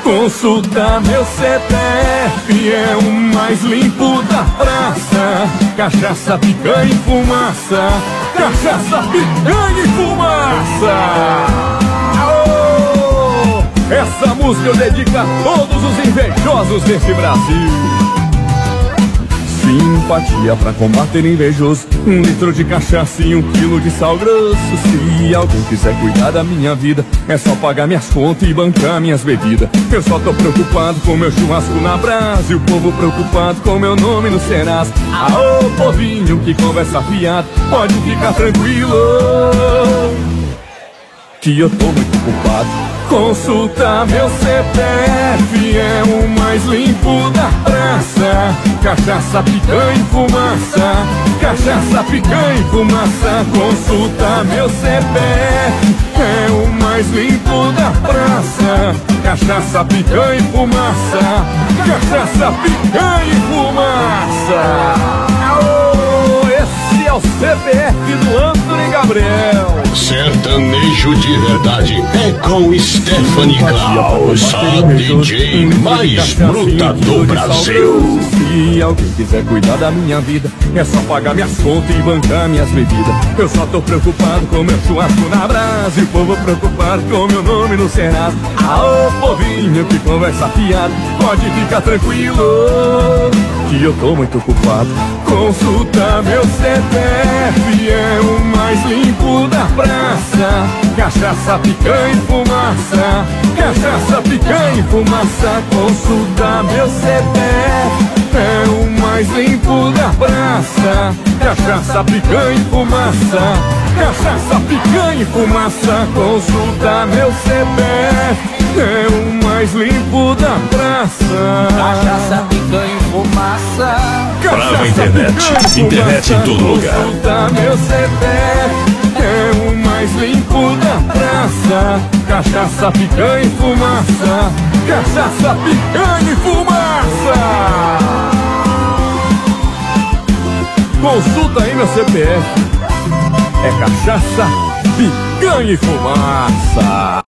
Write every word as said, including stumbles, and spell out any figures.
Consulta meu C P F, é o mais limpo da praça. Cachaça, picanha e fumaça. Cachaça, picanha e fumaça. Aô! Essa música eu dedico a todos os invejosos desse Brasil. Simpatia pra combater invejoso, um litro de cachaça e um quilo de sal grosso. Se alguém quiser cuidar da minha vida, é só pagar minhas contas e bancar minhas bebidas. Eu só tô preocupado com meu churrasco na brasa e o povo preocupado com meu nome no Serasa. Aô, povinho que conversa fiado, pode ficar tranquilo que eu tô muito ocupado. Consulta meu C P F, é o mais limpo da praça. Cachaça, picanha e fumaça. Cachaça, picanha e fumaça. Consulta meu C P F, é o mais limpo da praça. Cachaça, picanha e fumaça. Cachaça, picanha e fumaça. Aô, esse é o C P F do Antônio Gabriel. Sertanejo de verdade é com Stephanie Klaus, a D J mais bruta do Brasil. Se alguém quiser cuidar da minha vida, é só pagar minhas contas e bancar minhas bebidas. Eu só tô preocupado com meu churrasco na brasa e o povo preocupado com meu nome no Serasa. Aô, povinho que conversa fiado, pode ficar tranquilo que eu tô muito ocupado. Consulta meu C P F, é o mais limpo da praça. Cachaça, picanha e fumaça. Cachaça, picanha e fumaça. Consulta meu C P F, é o mais limpo da praça. Cachaça, picanha e fumaça. Cachaça, picanha e fumaça. Consulta meu C P F, é o mais limpo da praça. Cachaça, picanha e fumaça. Brava internet, internet em todo lugar. Consulta meu C P F, é o mais limpo da praça. Cachaça, picanha e fumaça. Cachaça, picanha e fumaça. Consulta aí meu C P F, é cachaça, picanha e fumaça.